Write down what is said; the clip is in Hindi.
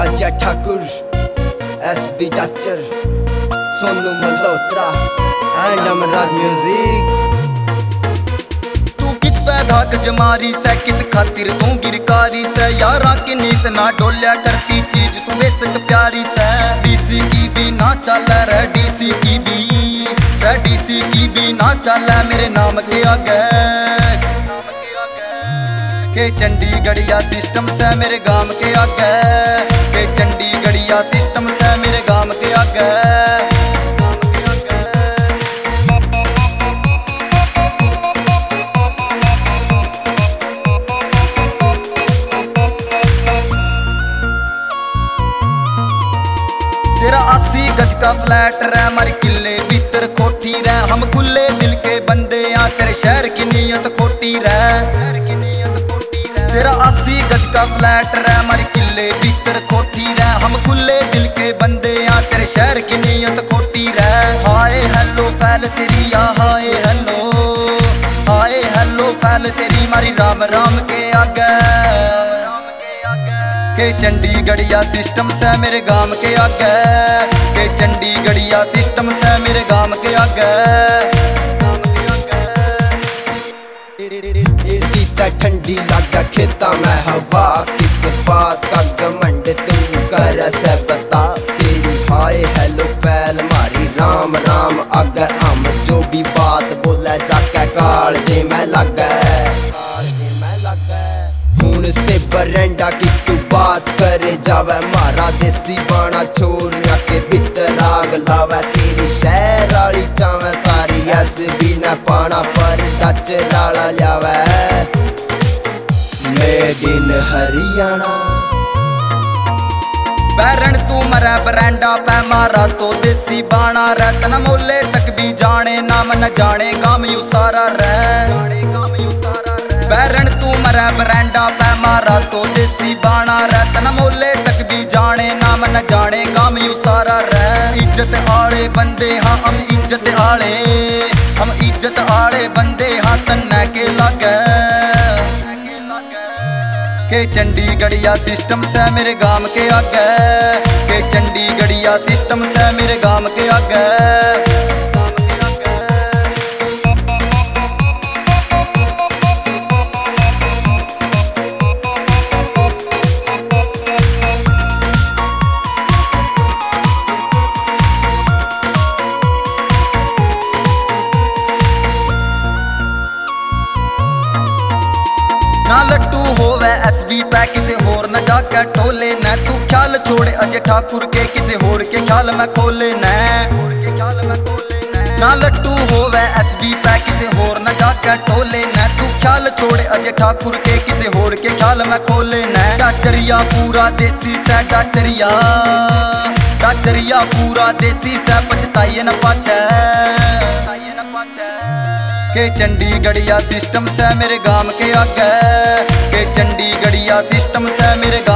अजय ठाकुर, SB डाचर, सोनू मल्होत्रा एंड अमराज म्यूजिक। तू किस पैदा जमारी से, किस खातिर तू गिरकारी से, यारा की नीत ना डोलिया करती चीज तू बेसक प्यारी से। DC की भी ना चल रे, DC की भी ना चल मेरे नाम के आगे। के चंडीगढ़िया सिस्टम से मेरे गांव के आगे, के चंडीगढ़िया सिस्टम से मेरे गांव के आगे। तेरा 80 गज का फ्लैट रे, हमारे किले भीतर कोठी रे, हम खुले दिल के बंदे आ, तेरे शहर की नीयत खोटी रे। तेरा 80 गज का फ्लैट रे, हमारे किले भीतर कोठी रे, हम खुले दिल के बंदे आ, तेरे शहर की नीयत खोटी रे। हाय हेलो फैल तेरी या हाय हेलो फैल तेरी, मारी राम राम के आगे। के चंडीगढ़िया सिस्टम से मेरे गांव के आगे, के चंडीगढ़िया सिस्टम से मेरे गांव के आगे। ठंडी लागा खेता में हवा, किस बात का घमंड तू कर से बता। तेरी हाय हेलो फैल मारी राम राम आगे, हम जो भी बात बोले जाके कालजे में लगे। खून से बरंडा की तू बात करे जावे, मारा देसी बाना छोरिया के भीतर आग लावे। तेरी शहर वाली चावे सारी SB न पाना पर डच राला लावे। मेड इन हरियाणा बैरन तू मरा बरंडा पे, मारा तो देसी बाना रतन मोले तक भी जाने, नाम न जाने काम यू सारा रे। बैरन तू मरा बरंडा पे, मारा तो देसी बाना रतन मोले तक भी जाने, नाम न जाने काम यू सारा रे। इज्जत आले बंदे हाँ हम इज्जत आले बंदे हाँ तन्ने के लागे। के चंडीगढ़िया सिस्टम से मेरे गांव के आगे, के चंडीगढ़िया सिस्टम से मेरे गांव के आगे। ना लट्टू होवे SB पे, किसे होर न जाके टोले न, तू ख्याल छोड़े अजय ठाकुर के, किसे होर के ख्याल में खोले न। ना लट्टू होवे SB पे, किसे होर न जाके टोले न, तू ख्याल छोड़े अजय ठाकुर के, किसे होर के ख्याल में खोले न। डाचरिया पूरा देसी से, डाचरिया पूरा देसी से, पछताइए न पाछे। के चंडीगढ़िया सिस्टम से मेरे गांव के आगे, के चंडीगढ़िया सिस्टम से मेरे गांव